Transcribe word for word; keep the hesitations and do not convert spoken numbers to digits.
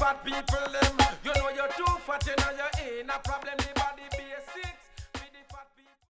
fat people them. You know you're too fat, you know you're in a problem.